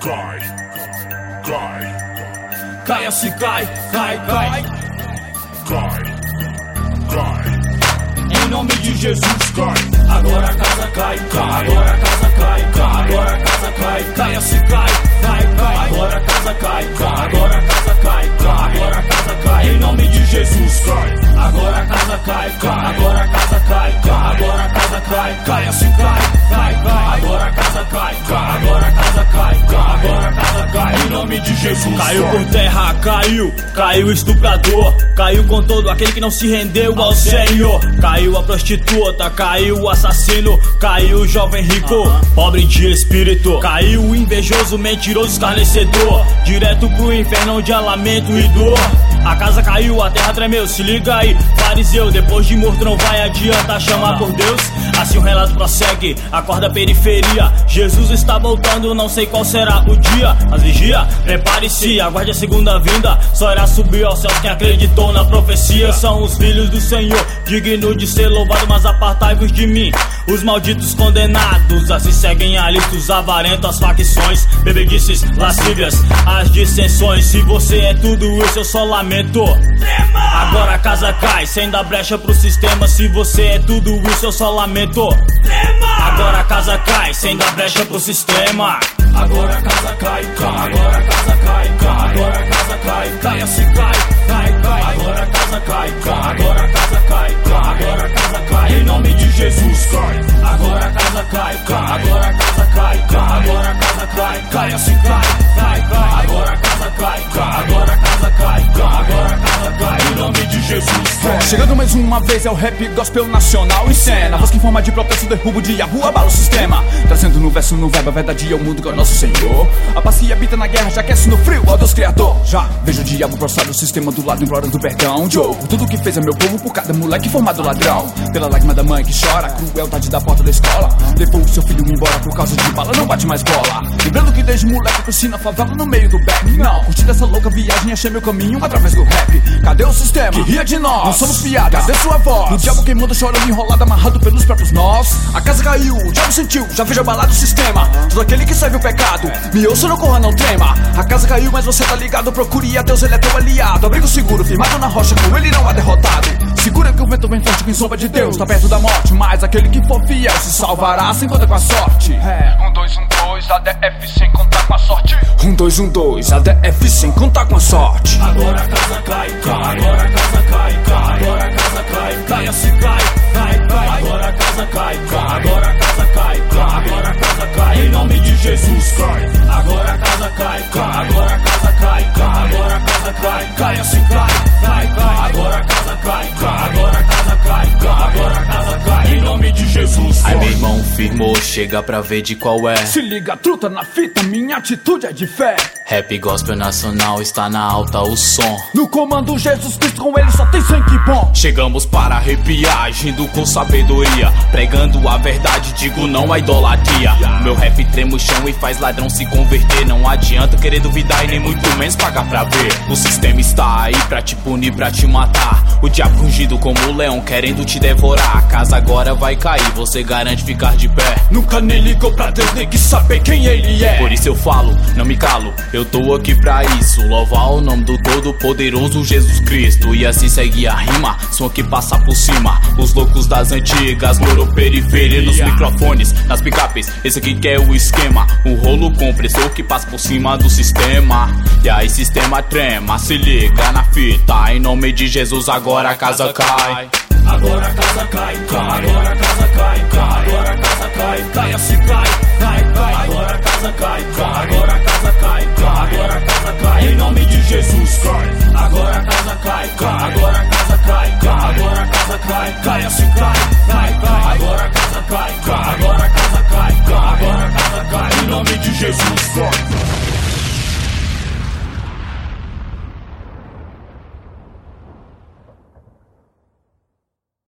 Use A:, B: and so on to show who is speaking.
A: Cai, cai,
B: Caia se cai, cai, cai,
A: cai, cai,
B: em nome de Jesus.
A: cai,
B: Agora a casa cai, cai, agora a casa cai, cai, agora a casa cai, caia se cai, cai, cai, agora a casa cai, cai, agora a casa cai, cai, agora a casa cai, em nome de Jesus.
A: cai,
B: Agora a casa cai, cai, agora a casa cai, cai, agora a casa cai, caia se cai, cai, cai, agora a casa cai, cai, agora a casa cai, cai, agora a casa cai, em nome de Jesus.
C: Caiu por terra, caiu o estuprador, caiu com todo aquele que não se rendeu ao Senhor. Caiu a prostituta, caiu o assassino, caiu o jovem rico, pobre de espírito. Caiu o invejoso, mentiroso, escarnecedor, direto pro inferno onde há lamento e dor. A casa caiu, a terra tremeu, se liga aí, fariseu. Depois de morto não vai adiantar chamar por Deus. Assim o relato prossegue, acorda a periferia. Jesus está voltando, não sei qual será o dia. Mas vigia, prepare-se, aguarde a segunda vinda. Só irá subir aos céus quem acreditou na profecia. São os filhos do Senhor, digno de ser louvado, mas apartai-vos de mim, os malditos condenados. Assim seguem a lista os avarentos, as facções, bebedices, lascívias, as dissensões. Se você é tudo isso, eu só lamento. Agora a casa cai, sem dar brecha pro sistema. Se você é tudo isso, eu só lamento. Agora a casa cai, sem dar brecha pro sistema.
B: Agora a casa cai, cai, agora a casa cai, cai, agora a casa cai, caia se cai, cai, cai, agora a casa cai, cai, agora a casa cai, cai, agora a casa cai, em nome de Jesus.
A: cai,
B: Agora a casa cai, cai, agora a casa cai, cai, agora a casa cai, caia se cai, cai, cai, agora a casa cai, cai, agora a casa cai, cai, agora a casa cai, em nome de Jesus.
D: Chegando mais uma vez é o rap gospel nacional em cena. Voz que em forma de protesto derrubo de Yahoo, abala o sistema. Trazendo no verso, no verbo, a verdade é o mundo que é o nosso Senhor. A paz que habita na guerra já aquece no frio, ó Deus Criador. Já vejo o diabo prostrado, o sistema do lado implorando perdão. Joe, por tudo que fez é meu povo, por cada moleque formado ladrão. Pela lágrima da mãe que chora, a crueldade da porta da escola. Levou o seu filho embora por causa de bala, não bate mais bola. Lembrando que desde moleque cresci na favela no meio do back. Não, curti dessa louca viagem, achei meu caminho através do rap. Cadê o sistema que ria de nós? Não somos piadas, cadê sua voz? O diabo queimando, chorando, enrolado, amarrado pelos próprios nós. A casa caiu, o diabo sentiu, já vejo abalado o sistema. Todo aquele que serve o pecado, me ouça, não corra, não tema. A casa caiu, mas você tá ligado, procure a Deus, ele é teu aliado. Abrigo seguro, firmado na rocha, com ele não há derrotado. Segura que o vento vem forte, quem sombra de Deus tá perto da morte. Mas aquele que for fiel se salvará, sem contar com a sorte.
E: 1, 2, 1, 2, ADF sem contar com a sorte.
D: 1, 2, 1, 2, ADF sem contar com a sorte.
B: Agora a casa cai, cai, agora a casa cai, cai, agora a casa cai, caia se cai, cai, cai, agora a casa cai, cai, agora a casa cai, cai, agora a casa cai, em nome de Jesus. Agora a casa cai, cai, agora a casa cai, cai, agora a casa cai, caia se cai, cai, cai, agora a casa cai, cai, agora a casa cai, cai, agora a casa cai, em nome de Jesus.
F: Aí meu irmão firmou, chega pra ver de qual é.
D: Se liga, truta na fita, minha atitude é de fé.
F: Rap gospel nacional, está na alta o som.
D: No comando Jesus Cristo, com ele só tem sangue bom.
F: Chegamos para arrepiar, agindo com sabedoria, pregando a verdade, digo não a idolatria. Meu rap trema o chão e faz ladrão se converter. Não adianta querer duvidar e nem muito menos pagar pra ver. O sistema está aí pra te punir, pra te matar. O diabo rugido como o leão, querendo te devorar. A casa agora vai cair, você garante ficar de pé.
D: Nunca nem ligou pra Deus, nem quis saber quem ele é.
F: Por isso eu falo, não me calo, eu tô aqui pra isso. Louvar o nome do Todo-Poderoso Jesus Cristo. E assim segue a rima, som que passa por cima. Os loucos das antigas, moro periferia. Nos microfones, nas picapes, esse aqui que é o esquema. Um rolo compressor que passa por cima do sistema. E aí sistema trema, se liga na fita. Em nome de Jesus agora a casa cai.
B: Agora a casa cai, cai, agora a casa cai, cai, agora a casa cai, caia se cai, cai, cai, agora a casa cai, cai, agora a casa cai, cai, agora a casa cai, em nome de Jesus. Agora a casa cai, cai, agora a casa cai, cai, agora a casa cai, caia se cai, cai, cai, agora a casa cai, cai, agora a casa cai, cai, agora a casa cai, em nome de Jesus.